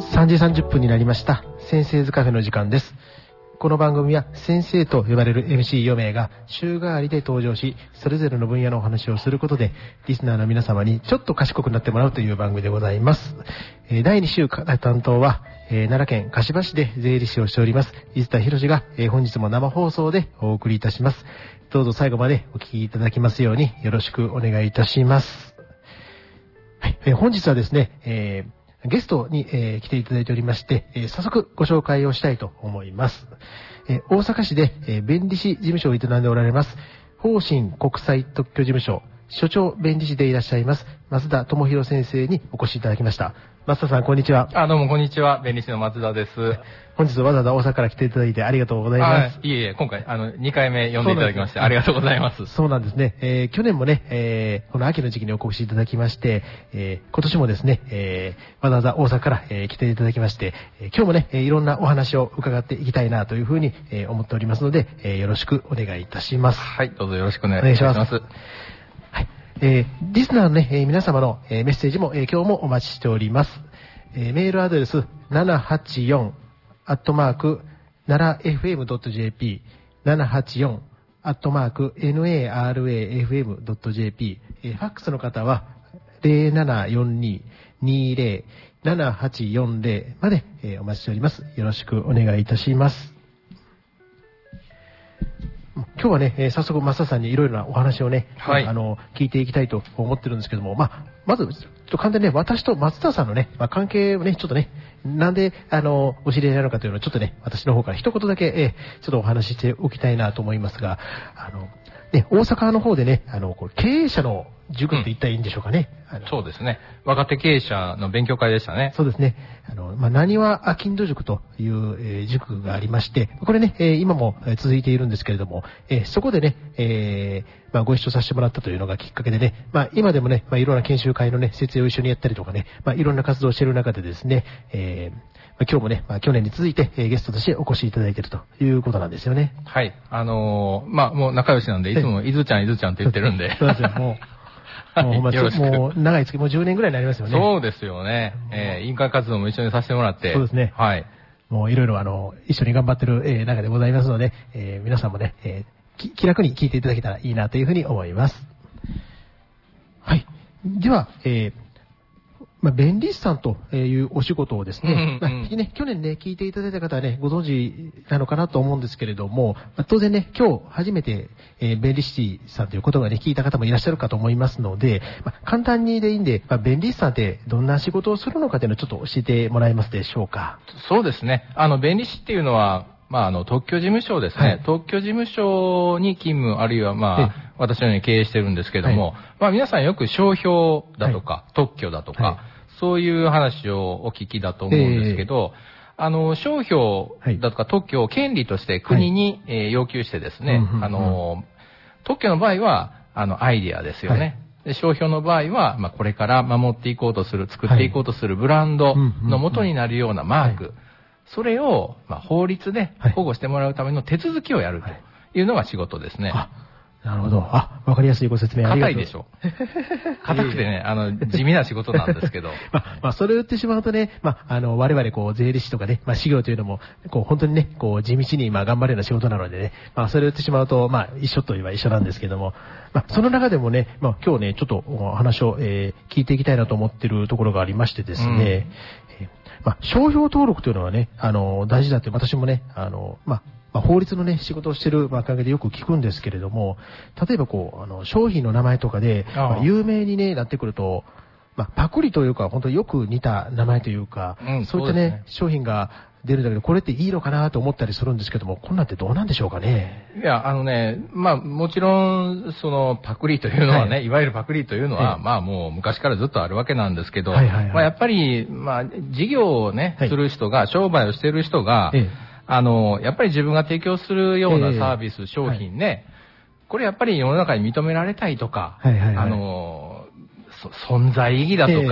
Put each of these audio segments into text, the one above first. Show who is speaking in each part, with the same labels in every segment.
Speaker 1: 3時30分になりました。先生ズカフェの時間です。この番組は先生と呼ばれる MC4 名が週替わりで登場し、それぞれの分野のお話をすることで、リスナーの皆様にちょっと賢くなってもらうという番組でございます。第2週担当は、奈良県香芝市で税理士をしております伊田博が、本日も生放送でお送りいたします。どうぞ最後までお聞きいただきますようによろしくお願いいたします。はい、本日はですね、ゲストに、来ていただいておりまして、早速ご紹介をしたいと思います。大阪市で、弁理士事務所を営んでおられます、方針国際特許事務所所長弁理士でいらっしゃいます増田智博先生にお越しいただきました。増田さん、こんにちは。
Speaker 2: どうもこんにちは。弁理士の松田です。
Speaker 1: 本日わざわざ大阪から来ていただいてありがとうございます。
Speaker 2: いえいえ、今回2回目呼んでいただきましてありがとうございます。
Speaker 1: そうなんですね。去年もね、この秋の時期にお越しいただきまして、今年もですね、わざわざ大阪から、来ていただきまして、今日もね、いろんなお話を伺っていきたいなというふうに、思っておりますので、よろしくお願いいたします。
Speaker 2: はい、どうぞよろしくお願いします。
Speaker 1: リスナーのね、皆様の、メッセージも、今日もお待ちしております。メールアドレス784@narafm.jp 784@narafm.jp ファックスの方は0742-20-7840まで、お待ちしております。よろしくお願いいたします。今日はね、早速、増田さんにいろいろなお話をね、
Speaker 2: はい、
Speaker 1: 聞いていきたいと思ってるんですけども、まず、ちょっと簡単にね、私と松田さんのね、関係をね、ちょっとね、なんで、お知り合いなのかというのを、ちょっとね、私の方から一言だけ、ちょっとお話ししておきたいなと思いますが、ね、大阪の方でね、経営者の塾って言ったらいいんでしょうかね。
Speaker 2: そうですね。若手経営者の勉強会でしたね。
Speaker 1: そうですね。なにわあきんど塾という、塾がありまして、これね、今も続いているんですけれども、そこでね、ご一緒させてもらったというのがきっかけでね、今でもね、いろんな研修会のね、設営を一緒にやったりとかね、いろんな活動をしている中でですね、今日もね、去年に続いて、ゲストとしてお越しいただいているということなんですよね。
Speaker 2: はい。もう仲良しなんで、いつも伊豆ちゃんって言ってるんで。
Speaker 1: そうですよ、もう長い月、もう10年ぐらいになりますよね。
Speaker 2: そうですよね。委員会活動も一緒にさせてもらって。
Speaker 1: そうですね。
Speaker 2: はい。
Speaker 1: もういろいろ一緒に頑張ってる、中でございますので、皆さんもね、気楽に聞いていただけたらいいなというふうに思います。はい。では、弁理士さんというお仕事をですね、去年ね、聞いていただいた方はね、ご存知なのかなと思うんですけれども、当然ね、今日初めて、弁理士さんという言葉をね、聞いた方もいらっしゃるかと思いますので、簡単にでいいんで、弁理士さんってどんな仕事をするのかというのをちょっと教えてもらえますでしょうか。
Speaker 2: そうですね。弁理士っていうのは、特許事務所ですね。はい、特許事務所に勤務、あるいは私のように経営してるんですけども、皆さんよく商標だとか、特許だとか、そういう話をお聞きだと思うんですけど、商標だとか特許を権利として国に、要求してですね、特許の場合は、アイデアですよね。で商標の場合は、これから守っていこうとする、作っていこうとするブランドの元になるようなマーク、それを、法律で保護してもらうための手続きをやるというのが仕事ですね。
Speaker 1: なるほど。わかりやすいご説明ありがとう。
Speaker 2: 硬いでしょ。硬くてね、地味な仕事なんですけど。
Speaker 1: それを言ってしまうとね、我々、税理士とかね、事業というのも、本当にね、地道に、頑張るような仕事なのでね、それを言ってしまうと、一緒といえば一緒なんですけども、その中でもね、今日ね、ちょっとお話を、聞いていきたいなと思っているところがありましてですね、商標登録というのはね、大事だって私もね、法律のね、仕事をしている関係でよく聞くんですけれども、例えば商品の名前とかで、有名にね、なってくると、パクリというか、本当によく似た名前というか、そういったね、商品が出るんだけど、これっていいのかなと思ったりするんですけども、こんなんってどうなんでしょうかね。
Speaker 2: いや、もちろん、パクリというのはね、いわゆるパクリというのは、もう昔からずっとあるわけなんですけど、やっぱり、事業をね、する人が、商売をしている人が、やっぱり自分が提供するようなサービス、商品ね、これやっぱり世の中に認められたいとか、存在意義だとか、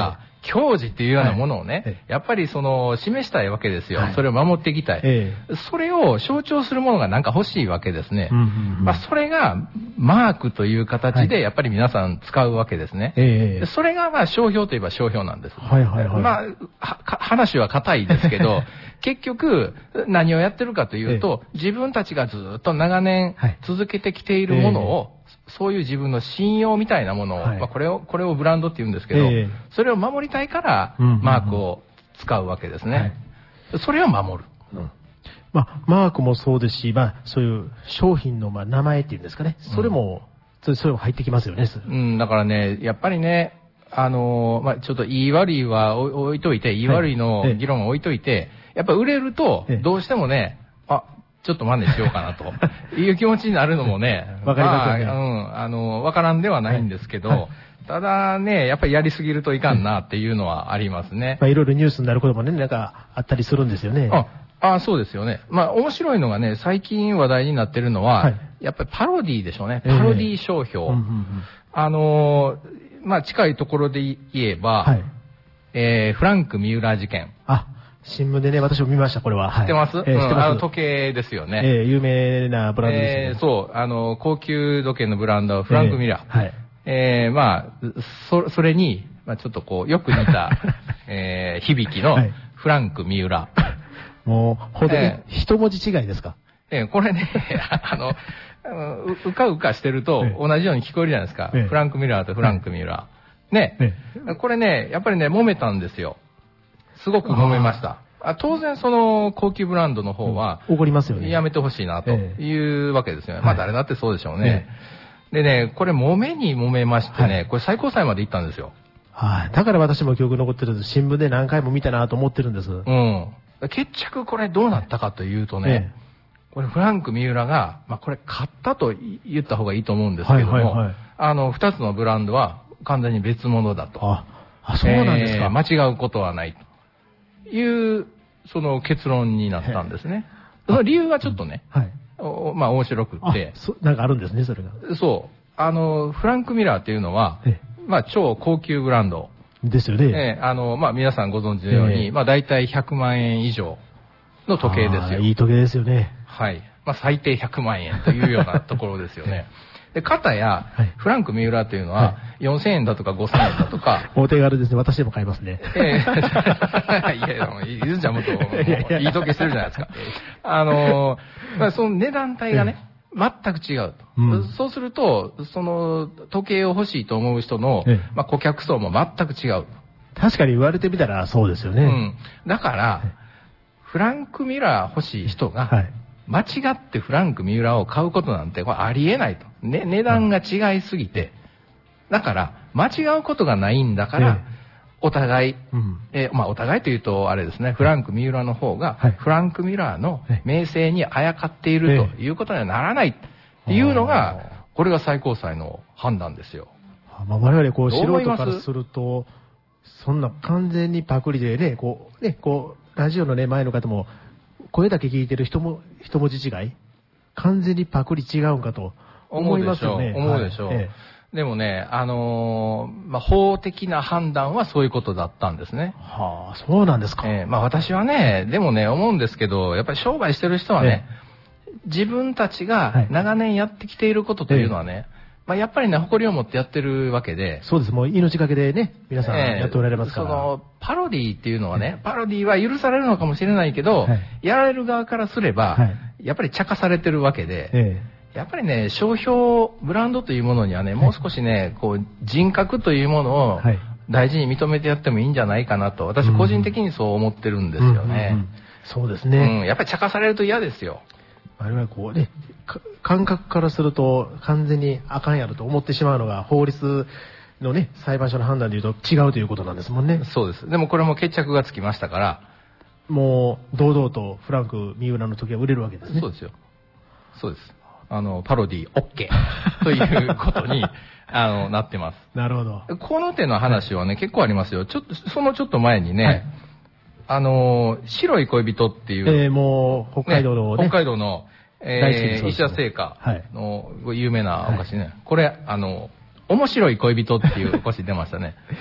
Speaker 2: 矜持っていうようなものをね、やっぱり示したいわけですよ。それを守っていきたい。それを象徴するものがなんか欲しいわけですね。それがマークという形でやっぱり皆さん使うわけですね。それが商標といえば商標なんです。話は硬いですけど、結局何をやってるかというと、自分たちがずっと長年続けてきているものを、そういう自分の信用みたいなものを、これをブランドって言うんですけど、それを守りたいからマークを使うわけですね。それを守る。
Speaker 1: マークもそうですし、そういう商品の名前っていうんですかね。それも入ってきますよね。
Speaker 2: だからね、やっぱりね、ちょっと言い悪いは置いといて、言い悪いの議論は置いといて、やっぱ売れると、どうしてもね、ちょっと真似しようかなという気持ちになるのもね、
Speaker 1: わかりますよね。
Speaker 2: わからんではないんですけど、ただね、やっぱりやりすぎるといかんなっていうのはありますね。
Speaker 1: いろいろニュースになることもね、なんかあったりするんですよね。
Speaker 2: そうですよね。面白いのがね、最近話題になってるのは、やっぱりパロディでしょうね。パロディ商標。近いところで言えば、フランク・ミューラー事件。
Speaker 1: 新聞でね、私も見ました、これは。
Speaker 2: 知ってます？知ってます。時計ですよね。
Speaker 1: 有名なブランドですね。
Speaker 2: そう、高級時計のブランド、フランク・ミューラー。それに、ちょっとよく似た、響きの、フランク・ミューラ
Speaker 1: ー。もう、ほんとに、一文字違いですか？
Speaker 2: これね、うかうかしてると、同じように聞こえるじゃないですか。フランク・ミューラーとフランク・ミューラー。ね。これね、やっぱりね、揉めたんですよ。すごく揉めました。当然高級ブランドの方は、
Speaker 1: 怒りますよね。
Speaker 2: やめてほしいなというわけですよね。誰だってそうでしょうね。でね、これ揉めましてね、これ最高裁まで行ったんですよ。
Speaker 1: だから私も記憶残ってるんです。新聞で何回も見たなと思ってるんです。
Speaker 2: 結局これどうなったかというとね、これフランク・ミューラが、これ買ったと言った方がいいと思うんですけども、二つのブランドは完全に別物だと。
Speaker 1: そうなんですか。
Speaker 2: 間違うことはないという、結論になったんですね。その理由がちょっとね、面白くって。
Speaker 1: なんかあるんですね、それが。
Speaker 2: そう。フランク・ミューラーっていうのは、超高級ブランド。
Speaker 1: ですよね。
Speaker 2: 皆さんご存知のように、だいたい100万円以上の時計ですよ。
Speaker 1: いい時計ですよね。
Speaker 2: 最低100万円というようなところですよね。で、片や、フランク・ミューラーというのは、4000円だとか5000円だとか。
Speaker 1: お手軽ですね。私でも買いますね。
Speaker 2: いや、いずちゃんもっと、いい時計してるじゃないですか。その値段帯がね、全く違うと。そうすると、時計を欲しいと思う人の、顧客層も全く違う。
Speaker 1: 確かに言われてみたらそうですよね。
Speaker 2: だから、フランク・ミューラー欲しい人が、間違ってフランク・ミューラーを買うことなんてこれありえないと。値段が違いすぎて。だから、間違うことがないんだから、お互い、お互いというとあれですね、フランク・ミューラーの方が、フランク・ミューラーの名声にあやかっているということにはならないっていうのが、これが最高裁の判断ですよ。
Speaker 1: 我々素人からすると、そんな完全にパクリでね、ラジオのね、前の方も、声だけ聞いてる一文字違い完全にパクリ違うんかと思いますよね。
Speaker 2: 思うでしょう。でもね、法的な判断はそういうことだったんですね。
Speaker 1: そうなんですか。
Speaker 2: 私はね、でもね、思うんですけど、やっぱり商売してる人はね、自分たちが長年やってきていることというのはね、やっぱりね、誇りを持ってやってるわけで。
Speaker 1: そうです。もう命がけでね、皆さんやっておられますから。
Speaker 2: パロディっていうのはね、パロディは許されるのかもしれないけど、やられる側からすれば、やっぱり茶化されてるわけで、やっぱりね、商標、ブランドというものにはね、もう少しね、人格というものを大事に認めてやってもいいんじゃないかなと、私個人的にそう思ってるんですよね。
Speaker 1: そうですね。
Speaker 2: やっぱり茶化されると嫌ですよ。
Speaker 1: 我々感覚からすると完全にあかんやろと思ってしまうのが法律のね、裁判所の判断で言うと違うということなんですもんね。
Speaker 2: そうです。でもこれも決着がつきましたから。
Speaker 1: もう、堂々とフランク・ミューラーの時は売れるわけですね。
Speaker 2: そうですよ。そうです。パロディ OK ということに、なってます。
Speaker 1: なるほど。
Speaker 2: この手の話はね、結構ありますよ。ちょっと前にね、白い恋人っていう。
Speaker 1: もう、北海道のね。
Speaker 2: 北海道の、石田製菓の有名なお菓子ね。これ、面白い恋人っていうお菓子出ましたね。こ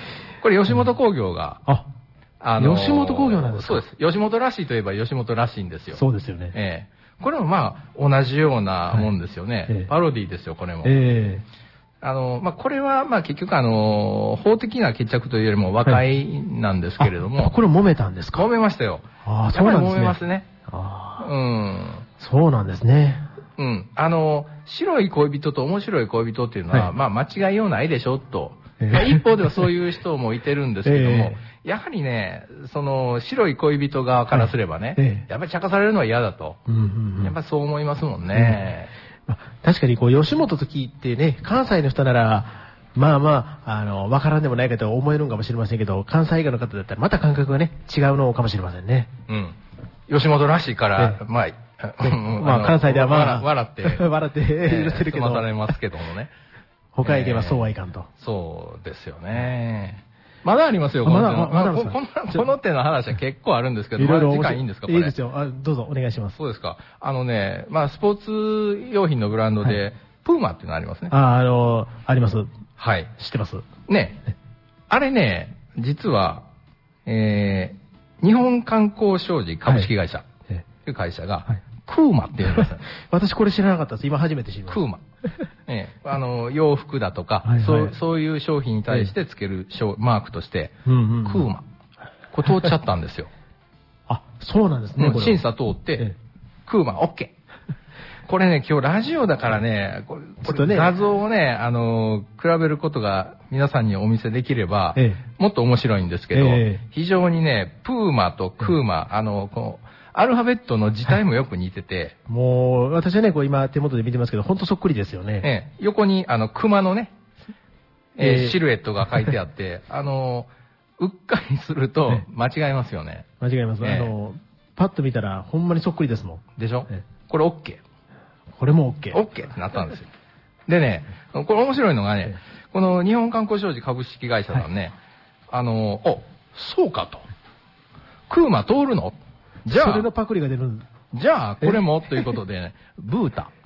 Speaker 2: これ吉本興業が、
Speaker 1: 吉本興業なんですか？
Speaker 2: そうです。吉本らしいといえば吉本らしいんですよ。
Speaker 1: そうですよね。
Speaker 2: これもまあ、同じようなもんですよね。パロディですよ、これも。これは、まあ結局法的な決着というよりも和解なんですけれども。
Speaker 1: これ揉めたんですか？
Speaker 2: 揉めましたよ。
Speaker 1: そうなんですね。
Speaker 2: 揉めますね。
Speaker 1: そうなんですね。
Speaker 2: 白い恋人と面白い恋人っていうのは、まあ間違いようないでしょ、と。一方ではそういう人もいてるんですけども、やはりね、その白い恋人側からすればね、やっぱり茶化されるのは嫌だと。やっぱりそう思いますもんね。
Speaker 1: 確かに吉本と聞いてね、関西の人なら、わからんでもないかと思えるんかもしれませんけど、関西以外の方だったらまた感覚がね、違うのかもしれませんね。
Speaker 2: 吉本らしいから、
Speaker 1: 関西では
Speaker 2: 笑って許
Speaker 1: せるけど。
Speaker 2: 済まされますけどもね。
Speaker 1: 他へ行けばそうはいかんと。
Speaker 2: そうですよね。まだありますよ、この手の話は結構あるんですけど、まだ時間いいんですか、これ。
Speaker 1: いいですよ。どうぞ、お願いします。
Speaker 2: そうですか。スポーツ用品のブランドで、プーマっていうのありますね。
Speaker 1: あります。
Speaker 2: はい。
Speaker 1: 知ってます。
Speaker 2: ね。あれね、実は、日本観光商事株式会社という会社が、クーマって言うんですよ。
Speaker 1: 私これ知らなかったです。今初めて知りました。
Speaker 2: クーマ。洋服だとか、そういう商品に対してつけるマークとして、クーマ。これ通っちゃったんですよ。
Speaker 1: そうなんですね。
Speaker 2: 審査通って、クーマ、オッケー。これね、今日ラジオだからね、これ画像をね、比べることが皆さんにお見せできれば、もっと面白いんですけど、非常にね、プーマとクーマ、アルファベットの字体もよく似てて。
Speaker 1: もう、私はね、今手元で見てますけど、ほんとそっくりですよね。
Speaker 2: 横に、熊のね、シルエットが書いてあって、うっかりすると間違えますよね。
Speaker 1: 間違えます。パッと見たら、ほんまにそっくりですもん。
Speaker 2: でしょ？これ OK。
Speaker 1: これも OK。
Speaker 2: OK ってなったんですよ。でね、これ面白いのがね、この日本観光商事株式会社さんね、そうかと。クーマ通るの？じゃあ、
Speaker 1: それのパクリが出るん
Speaker 2: じゃあ、これもということでね、ブータ。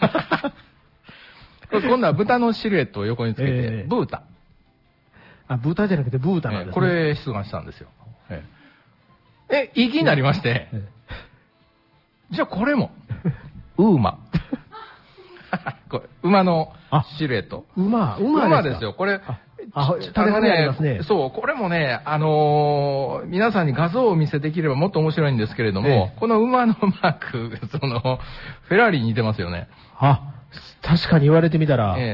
Speaker 2: 今度は豚のシルエットを横につけて、ブータ。
Speaker 1: 豚じゃなくてブータなんですね。
Speaker 2: これ出願したんですよ。いい気になりまして、じゃあこれも、ウーマ。これ馬のシルエット。
Speaker 1: 馬
Speaker 2: ですよ。これ、
Speaker 1: そう、
Speaker 2: これもね、皆さんに画像をお見せできればもっと面白いんですけれども、この馬のマーク、フェラーリに似てますよね。
Speaker 1: 確かに言われてみたら。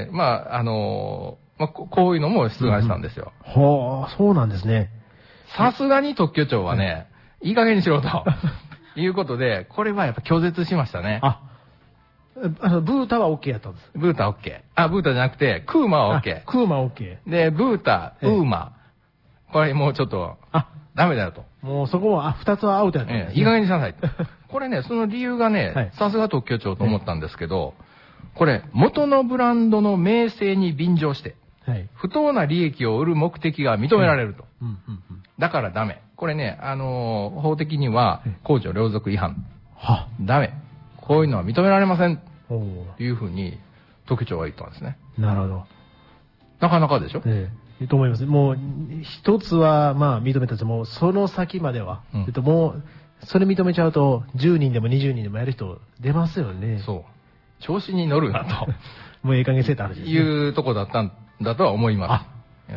Speaker 2: こういうのも出願したんですよ。
Speaker 1: そうなんですね。
Speaker 2: さすがに特許庁はね、いい加減にしろと。いうことで、これはやっぱ拒絶しましたね。
Speaker 1: ブータは OK やったんです。
Speaker 2: ブータ OK。ブータじゃなくて、クーマは OK。
Speaker 1: クーマ OK。
Speaker 2: で、ブータ、ウーマ。これもうちょっと、ダメだよと。
Speaker 1: もうそこは、二つはアウトやったんですね。
Speaker 2: いい加減にしなさいと。これね、その理由がね、さすが特許庁と思ったんですけど、これ、元のブランドの名声に便乗して、不当な利益を売る目的が認められると。だからダメ。これね、法的には、公序良俗違反。ダメ。こういうのは認められません。というふうに、特許庁は言ったんですね。
Speaker 1: なるほど。
Speaker 2: なかなかでしょ？
Speaker 1: と思います。もう、一つは、認めたってもう、その先までは。もう、それ認めちゃうと、10人でも20人でもやる人出ますよね。
Speaker 2: そう。調子に乗るなと。
Speaker 1: もうええ加減せえって話ですね。
Speaker 2: いうとこだったんだとは思います。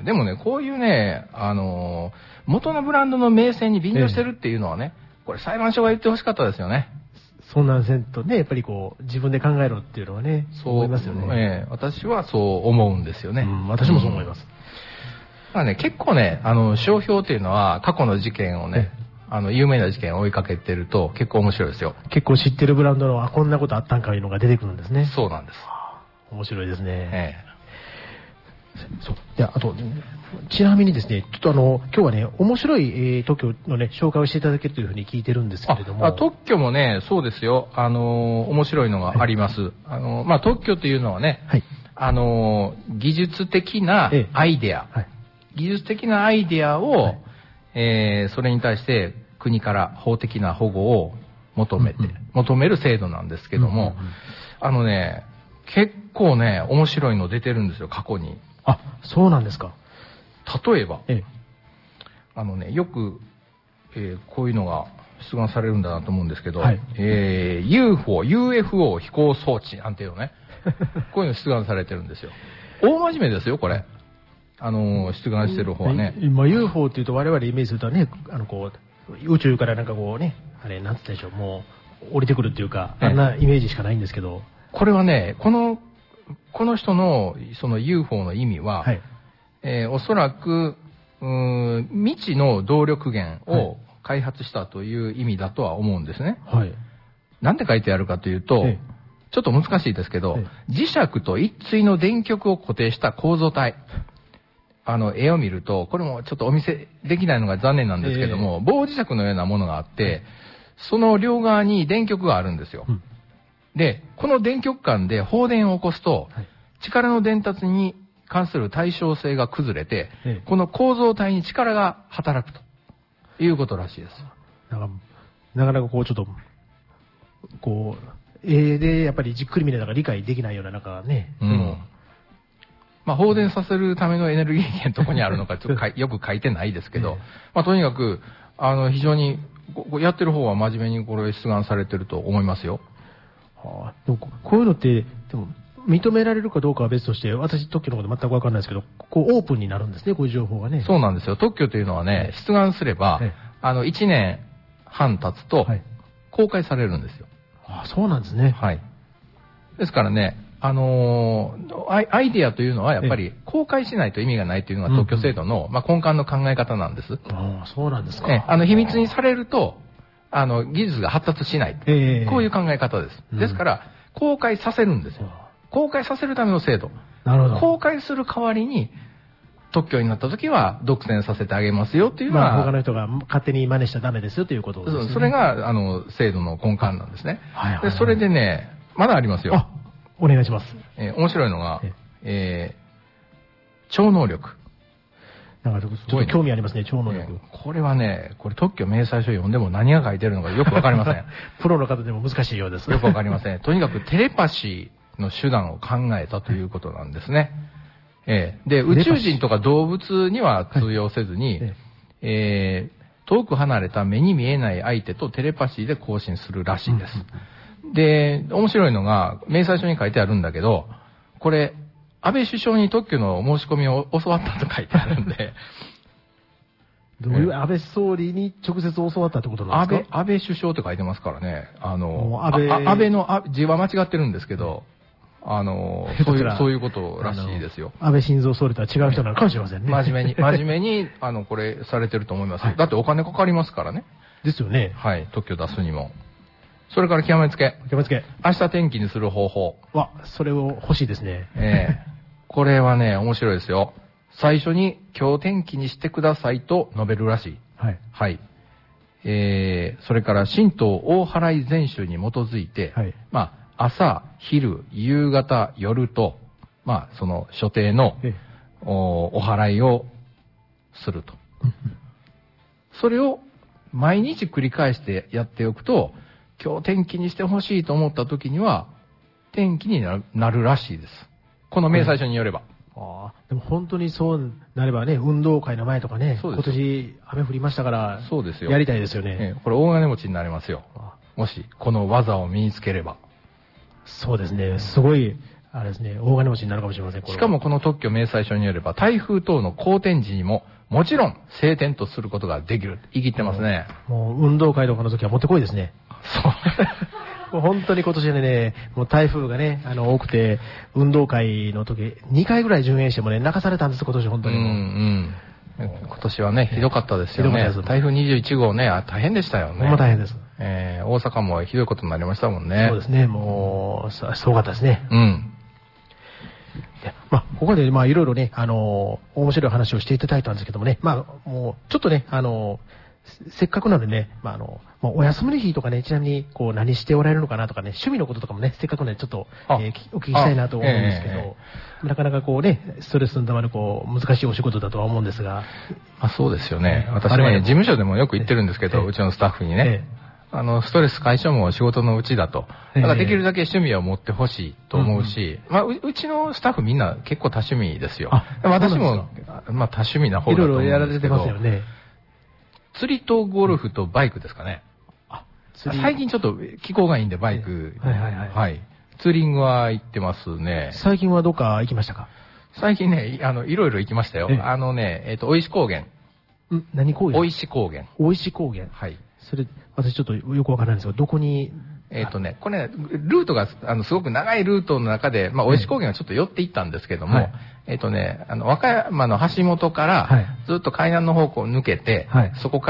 Speaker 2: でもね、こういうね、元のブランドの名声に便乗してるっていうのはね、これ裁判所が言ってほしかったですよね。
Speaker 1: そんなんせんとね、やっぱり自分で考えろっていうのはね、そう思いますよね。
Speaker 2: 私はそう思うんですよね。
Speaker 1: 私もそう思います。
Speaker 2: 結構ね、商標っていうのは過去の事件をね、有名な事件を追いかけてると結構面白いですよ。
Speaker 1: 結構知ってるブランドの、こんなことあったんかいうのが出てくるんですね。
Speaker 2: そうなんです。
Speaker 1: 面白いですね。そう。で、あと、ちなみにですね、ちょっと今日はね、面白い、特許のね、紹介をしていただけるというふうに聞いてるんですけれども。
Speaker 2: 特許もね、そうですよ。面白いのがあります。特許というのはね、技術的なアイデア。技術的なアイデアを、それに対して国から法的な保護を求める制度なんですけども、結構ね、面白いの出てるんですよ、過去に。
Speaker 1: そうなんですか。
Speaker 2: 例えば、 よく、こういうのが出願されるんだなと思うんですけど、
Speaker 1: はい
Speaker 2: UFO 飛行装置なんていうのね、こういうの出願されてるんですよ。大真面目ですよ、これ。出願してる方はね。
Speaker 1: 今 UFO っていうと我々イメージするとね、宇宙からなんかこうね、あれ、なんつったでしょう、もう降りてくるっていうか、あんなイメージしかないんですけど。
Speaker 2: これはね、この人のその UFO の意味は、
Speaker 1: はい。
Speaker 2: おそらく、未知の動力源を開発したという意味だとは思うんですね。
Speaker 1: はい。
Speaker 2: なんて書いてあるかというと、
Speaker 1: ええ
Speaker 2: ちょっと難しいですけど、
Speaker 1: え
Speaker 2: 磁石と一対の電極を固定した構造体。絵を見ると、これもちょっとお見せできないのが残念なんですけども、棒磁石のようなものがあって、その両側に電極があるんですよ。
Speaker 1: うん
Speaker 2: で、この電極間で放電を起こすと、
Speaker 1: はい
Speaker 2: 力の伝達に関する対称性が崩れて、
Speaker 1: ええ
Speaker 2: この構造体に力が働くということらしいです。
Speaker 1: なかなかこうちょっと、こう、でやっぱりじっくり見ながら理解できないような、なんかね、
Speaker 2: まあ、放電させるためのエネルギー源どこにあるのかちょっとよく書いてないですけど、まあ、とにかく、非常に、やってる方は真面目にこれ出願されてると思いますよ。
Speaker 1: はあ、でもこういうのって、でも、認められるかどうかは別として、私、特許のこと全くわかんないですけど、こうオープンになるんですね、こういう情報がね。
Speaker 2: そうなんですよ。特許というのはね、出願すれば、1年半経つと、公開されるんですよ。
Speaker 1: ああ、そうなんですね。
Speaker 2: はい。ですからね、アイデアというのはやっぱり公開しないと意味がないというのが特許制度の、まあ、根幹の考え方なんです。
Speaker 1: ああ、そうなんですか。
Speaker 2: 秘密にされると、技術が発達しない。こういう考え方です。ですから、公開させるんですよ。公開させるための制度。
Speaker 1: なるほど。
Speaker 2: 公開する代わりに、特許になった時は独占させてあげますよっていうのは、
Speaker 1: まあ、他の人が勝手に真似しちゃダメですよということですね。
Speaker 2: それが、制度の根幹なんですね。
Speaker 1: はいはいはい、
Speaker 2: で、それでね、まだありますよ。
Speaker 1: あ、お願いします。
Speaker 2: 面白いのが、超能力。
Speaker 1: なんかちょっと興味ありますね、超能力。
Speaker 2: これはね、これ特許明細書読んでも何が書いてるのかよくわかりません。
Speaker 1: プロの方でも難しいようです。
Speaker 2: よくわかりません。とにかくテレパシーの手段を考えたということなんですね。で、宇宙人とか動物には通用せずに、遠く離れた目に見えない相手とテレパシーで交信するらしいです。で、面白いのが、明細書に書いてあるんだけど、これ、安倍首相に特許の申し込みを教わったと書いてあるんで。
Speaker 1: どういう、安倍総理に直接教わったってことなんですか？
Speaker 2: 安倍首相って書いてますからね。安
Speaker 1: 倍
Speaker 2: の字は間違ってるんですけど、そういうことらしいですよ。
Speaker 1: 安倍晋三総理とは違う人なのかもしれませんね。
Speaker 2: 真面目に、これされてると思います。だってお金かかりますからね。
Speaker 1: ですよね。
Speaker 2: はい、特許出すにも。それから極めつけ。明日天気にする方法。
Speaker 1: それを欲しいですね。
Speaker 2: これはね、面白いですよ。最初に今日天気にしてくださいと述べるらしい。
Speaker 1: はい。
Speaker 2: はい。それから神道大祓い全集に基づいて、
Speaker 1: はい、
Speaker 2: まあ、朝、昼、夕方、夜と、まあ、その所定のお祓いをすると。それを毎日繰り返してやっておくと、今日天気にしてほしいと思った時には、天気になるらしいです。この明細書によれば。
Speaker 1: でも本当にそうなればね、運動会の前とかね、今年雨降りましたから、
Speaker 2: そうですよ。
Speaker 1: やりたいですよね。
Speaker 2: これ大金持ちになれますよ。もし、この技を身につければ。
Speaker 1: そうですね。すごい、あれですね、大金持ちになるかもしれません。
Speaker 2: しかもこの特許明細書によれば、台風等の好天時にも、もちろん晴天とすることができる。言い切ってますね。
Speaker 1: もう運動会とかの時はもってこいですね。そう。本当に今年ね、もう台風がね、多くて、運動会の時、2回ぐらい順延してもね、泣かされたんです、今年本当に。今年はね、ひどかったですよね。台風21号ね、大変でしたよね。 ほんま大変です。
Speaker 2: 大阪もひどいことになりましたもんね。
Speaker 1: そうですね、もう、すごかったですね。まあ、ここで、まあ、いろいろね、面白い話をしていただいたんですけどもね、まあ、もう、ちょっとね、せっかくなのでね、まあ、お休みの日とかね、ちなみに、こう、何しておられるのかなとかね、趣味のこととかもね、せっかくなので、ちょっと、お聞きしたいなと思うんですけど、なかなかこうね、ストレスのたまる、こう、難しいお仕事だとは思うんですが。
Speaker 2: そうですよね。私ね、事務所でもよく言ってるんですけど、うちのスタッフにね、ストレス解消も仕事のうちだと。だからできるだけ趣味を持ってほしいと思うし、まあ、うちのスタッフみんな結構多趣味ですよ。私も、まあ、多趣味な方だと思うんですけど。
Speaker 1: いろいろやられてますよね。
Speaker 2: 釣りとゴルフとバイクですかね。最近ちょっと気候がいいんでバイク。はい。ツーリングは行ってますね。
Speaker 1: 最近はどっか行きましたか？
Speaker 2: 最近ね、いろいろ行きましたよ。大石高原。
Speaker 1: 何高原？
Speaker 2: 大石高原。
Speaker 1: 大石高原。
Speaker 2: はい。
Speaker 1: それ、私ちょっとよくわからないんですけど、どこに？
Speaker 2: これね、ルートが、すごく長いルートの中で、大石高原はちょっと寄っていったんですけども、和歌山の橋本から、ずっと海南の方向を抜けて、そこから、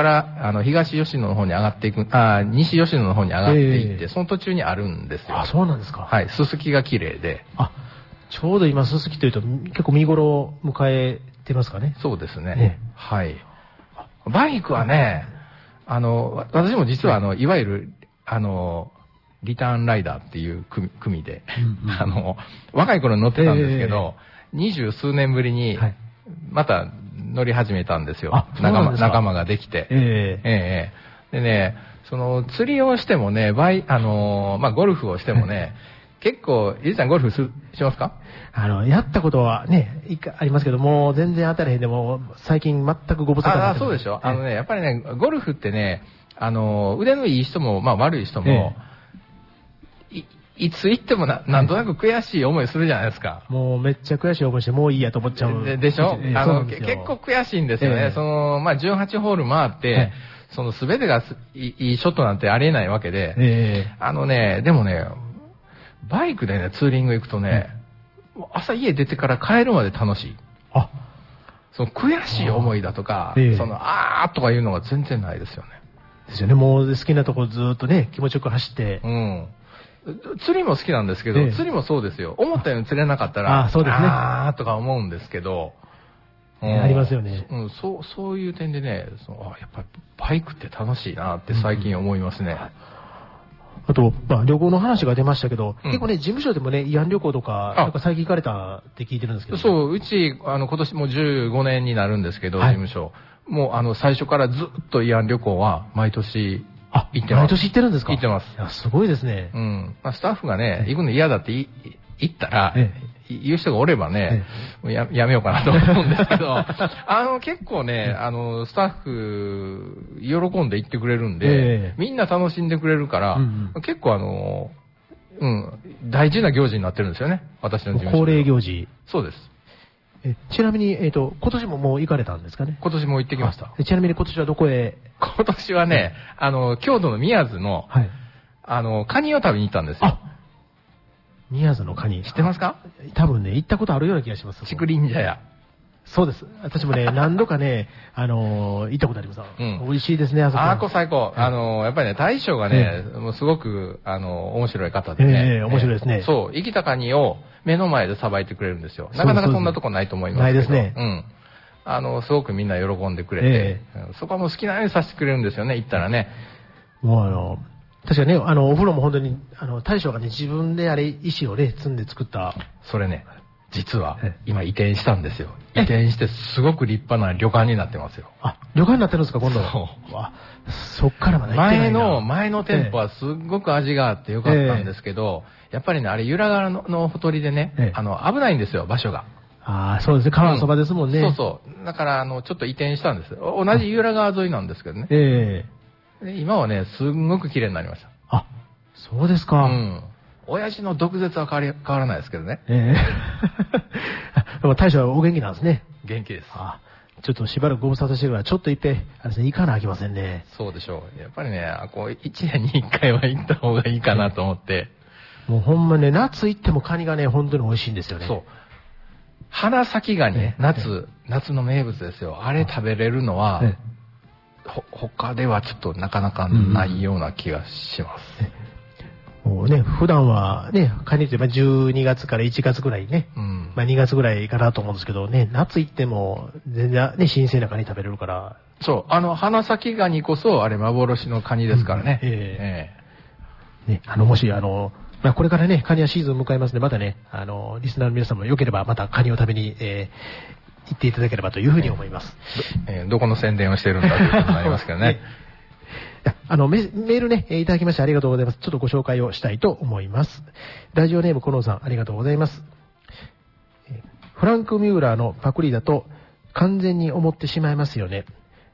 Speaker 2: 東吉野の方に上がっていく、西吉野の方に上がっていって、その途中にあるんですよ。
Speaker 1: あ、そうなんですか。
Speaker 2: はい、すすきが綺麗で。
Speaker 1: ちょうど今、すすきというと、結構見頃を迎えてますかね。
Speaker 2: そうですね。はい。バイクはね、私も実は、いわゆる、リターンライダーっていう組で、若い頃乗ってたんですけど、20数年ぶりに、また乗り始めたんですよ。仲間ができて。でね、釣りをしてもね、ゴルフをしてもね、結構、ゆうちゃんゴルフしますか？
Speaker 1: やったことはね、ありますけども、全然当たれへんでも、最近全くご無沙汰になってます。
Speaker 2: そうでしょ。やっぱりね、ゴルフってね、腕のいい人も、悪い人も、いつ行ってもなんとなく悔しい思いするじゃないですか。
Speaker 1: もうめっちゃ悔しい思いして、もういいやと思っちゃう。
Speaker 2: でしょ？結構悔しいんですよね。18ホール回って、全てがいいショットなんてありえないわけで、でもね、バイクでね、ツーリング行くとね、朝家出てから帰るまで楽しい。悔しい思いだとか、とかいうのが全然ないですよね。
Speaker 1: ですよね。もう好きなとこずっとね、気持ちよく走って。
Speaker 2: 釣りも好きなんですけど、釣りもそうですよ。思ったように釣れなかったら、
Speaker 1: そうですね。
Speaker 2: とか思うんですけど、
Speaker 1: ありますよね。
Speaker 2: そういう点でね、やっぱりバイクって楽しいなって最近思いますね。
Speaker 1: あと、旅行の話が出ましたけど、結構ね、事務所でもね、慰安旅行とか、なんか最近行かれたって聞いてるんですけど。
Speaker 2: そう、うち、今年もう15年になるんですけど、事務所。もう、最初からずっと慰安旅行は、毎年、行ってます。
Speaker 1: 毎年行ってるんですか？
Speaker 2: 行ってます。
Speaker 1: すごいですね。
Speaker 2: スタッフがね、行くの嫌だって言ったら、言う人がおればね、やめようかなと思うんですけど、結構ね、スタッフ、喜んで行ってくれるんで、みんな楽しんでくれるから、結構大事な行事になってるんですよね、私の事務所。
Speaker 1: 恒例行事。
Speaker 2: そうです。
Speaker 1: ちなみに、今年ももう行かれたんですかね？
Speaker 2: 今年も行ってきました。
Speaker 1: ちなみに今年はどこへ？
Speaker 2: 今年はね、京都の宮津の、カニを食べに行ったんですよ。
Speaker 1: 宮津のカニ。
Speaker 2: 知ってますか？
Speaker 1: 多分ね、行ったことあるような気がします。
Speaker 2: 竹林茶屋。
Speaker 1: そうです。私もね、何度かね、行ったことあります。美味しいですね、
Speaker 2: あそこ。最高。やっぱりね、大将がね、もうすごく、面白い方でね。
Speaker 1: 面白いですね。
Speaker 2: そう、生きたカニを目の前でさばいてくれるんですよ。なかなかそんなとこないと思いますけど。
Speaker 1: ないですね。
Speaker 2: すごくみんな喜んでくれて、そこはもう好きなようにさせてくれるんですよね、行ったらね。
Speaker 1: もう確かね、お風呂も本当に、大将がね、自分で石をね、積んで作った。
Speaker 2: それね、実は、今移転したんですよ。移転してすごく立派な旅館になってますよ。
Speaker 1: 旅館になってるんですか、今度は。そっからまだ行ってないな。
Speaker 2: 前の店舗はすっごく味があってよかったんですけど、やっぱりね、あれ、由良川のほとりでね、危ないんですよ、場所が。
Speaker 1: そうですね、川のそばですもんね。
Speaker 2: そうそう。だから、ちょっと移転したんです。同じ由良川沿いなんですけどね。今はね、すんごく綺麗になりました。
Speaker 1: そうですか。
Speaker 2: 親父の毒舌は変わらないですけどね。
Speaker 1: でも大将はお元気なんですね。
Speaker 2: 元気です。
Speaker 1: ちょっとしばらくご無沙汰してるから、ちょっといっぺん、行かなあきませんね。
Speaker 2: そうでしょう。やっぱりね、1年に1回は行った方がいいかなと思って。
Speaker 1: もうほんまね、夏行ってもカニがね、本当に美味しいんですよね。
Speaker 2: そう。花咲ガニね、夏の名物ですよ。あれ食べれるのは、他ではちょっとなかなかないような気がします。
Speaker 1: もうね、普段はね、カニって12月から1月ぐらいね、2月ぐらいかなと思うんですけどね、夏行っても全然ね、新鮮なカニ食べれるから。
Speaker 2: そう、花咲ガニこそ、あれ幻のカニですからね。
Speaker 1: ね、もしこれからね、カニはシーズンを迎えますので、またね、リスナーの皆さんも良ければ、またカニを食べに、行っていただければというふうに思います。
Speaker 2: どこの宣伝をしてるんだということになりますけどね。
Speaker 1: メールね、いただきましてありがとうございます。ちょっとご紹介をしたいと思います。ラジオネームコノンさん、ありがとうございます。フランク・ミューラーのパクリだと完全に思ってしまいますよね。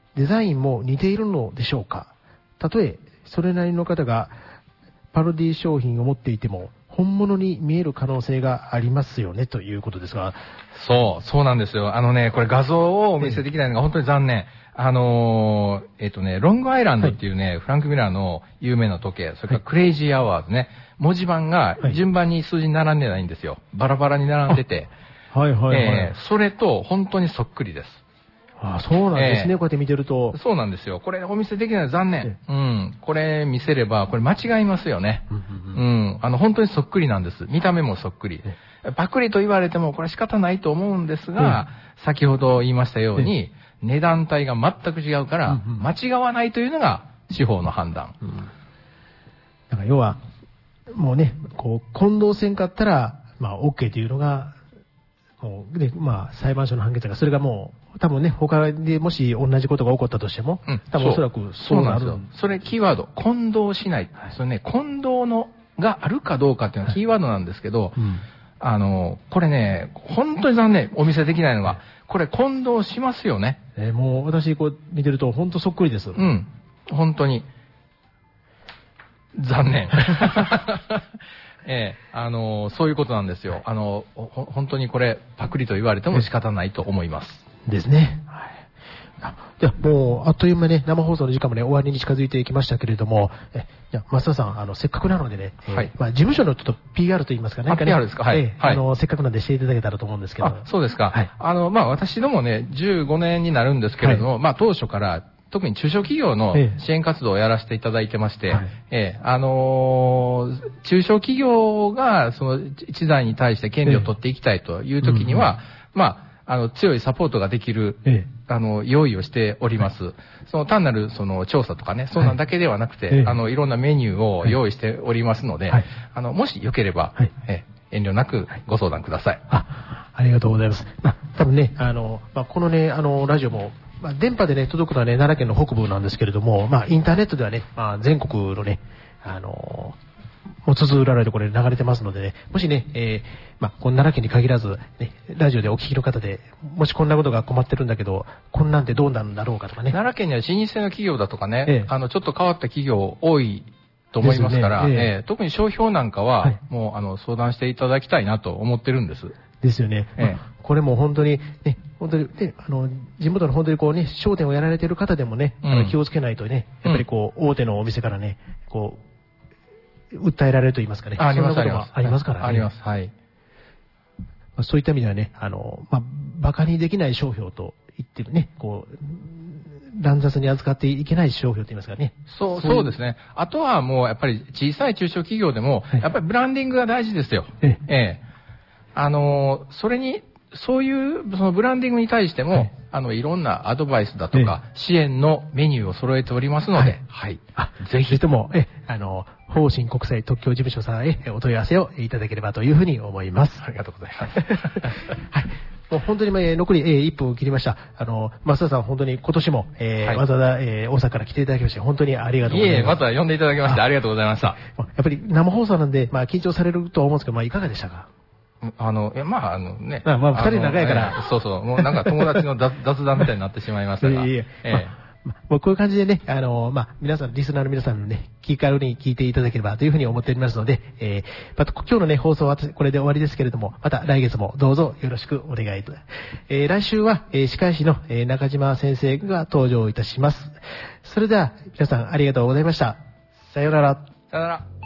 Speaker 1: デザインも似ているのでしょうか。たとえそれなりの方がパロディ商品を持っていても本物に見える可能性がありますよねということですが。
Speaker 2: そうなんですよ。これ画像をお見せできないのが本当に残念。ロングアイランドっていうね、フランク・ミラーの有名な時計、それからクレイジーアワーズね、文字盤が順番に数字に並んでないんですよ。バラバラに並んでて。それと本当にそっくりです。
Speaker 1: そうなんですね、こうやって見てると。
Speaker 2: そうなんですよ。これお見せできないの残念。これ見せれば、これ間違いますよね。本当にそっくりなんです。見た目もそっくり。パクリと言われてもこれ仕方ないと思うんですが、先ほど言いましたように、値段帯が全く違うから、間違わないというのが司法の判断。
Speaker 1: だから要は、もうね、こう、混同せんかったら、OK というのが、で、裁判所の判決が、それがもう、多分ね、他でもし同じことが起こったとしても、多分おそらく
Speaker 2: そうなんですよ。それキーワード、混同しない。それね、混同があるかどうかっていうのはキーワードなんですけど、これね、本当に残念、お見せできないのが、これ混同しますよね。
Speaker 1: もう私こう見てると本当そっくりです。
Speaker 2: 本当に。残念。そういうことなんですよ。本当にこれ、パクリと言われても仕方ないと思います。
Speaker 1: ですね。じゃあ、もう、あっという間ね、生放送の時間もね、終わりに近づいてきましたけれども、じゃあ、増田さん、せっかくなのでね、事務所のちょっと PR といいますかね。
Speaker 2: PR ですか、
Speaker 1: せっかくなんでしていただけたらと思うんですけど。
Speaker 2: そうですか。私どもね、15年になるんですけれども、当初から、特に中小企業の支援活動をやらせていただいてまして、中小企業がその一財に対して権利を取っていきたいという時には、強いサポートができる、用意をしております。その単なるその調査とかね、そんなんだけではなくて、いろんなメニューを用意しておりますので、もしよければ、遠慮なくご相談ください。
Speaker 1: ありがとうございます。多分ね、このね、ラジオも、電波でね、届くのはね、奈良県の北部なんですけれども、インターネットではね、全国のね、もうつづられてこれ流れてますのでね、もしね、この奈良県に限らず、ね、ラジオでお聞きの方で、もしこんなことが困ってるんだけど、こんなんでどうなるんだろうかとかね。
Speaker 2: 奈良県には老舗の企業だとかね、ちょっと変わった企業多いと思いますから、特に商標なんかは、もう相談していただきたいなと思ってるんです。
Speaker 1: ですよね。これも本当にね、地元の本当にこうね、商店をやられている方でもね、気をつけないとね、やっぱりこう、大手のお店からね、こう、訴えられると言いますかね。
Speaker 2: あります
Speaker 1: からね。
Speaker 2: あります。
Speaker 1: そういった意味ではね、馬鹿にできない商標と言ってるね、こう、乱雑に扱っていけない商標と言いますかね。
Speaker 2: そうですね。あとはもうやっぱり小さい中小企業でも、やっぱりブランディングが大事ですよ。それに、そういうそのブランディングに対しても、いろんなアドバイスだとか、支援のメニューを揃えておりますので、
Speaker 1: ぜひとも、方針国際特許事務所さんへお問い合わせをいただければというふうに思います。
Speaker 2: ありがとうございます。
Speaker 1: もう本当に残り1分を切りました。増田さん本当に今年も、わざわざ、大阪から来ていただきまして、本当にありがとうございます。
Speaker 2: また呼んでいただきましてありがとうございました。
Speaker 1: やっぱり生放送なんで、緊張されるとは思うんですけど、いかがでしたか？
Speaker 2: 二人
Speaker 1: 仲やから。
Speaker 2: もうなんか友達の雑談みたいになってしまいましたが。
Speaker 1: もうこういう感じでね、皆さん、リスナーの皆さんのね、気軽に聞いていただければというふうに思っておりますので、また今日のね、放送はこれで終わりですけれども、また来月もどうぞよろしくお願いと。来週は、歯科医師の中島先生が登場いたします。それでは、皆さんありがとうございました。さようなら。
Speaker 2: さようなら。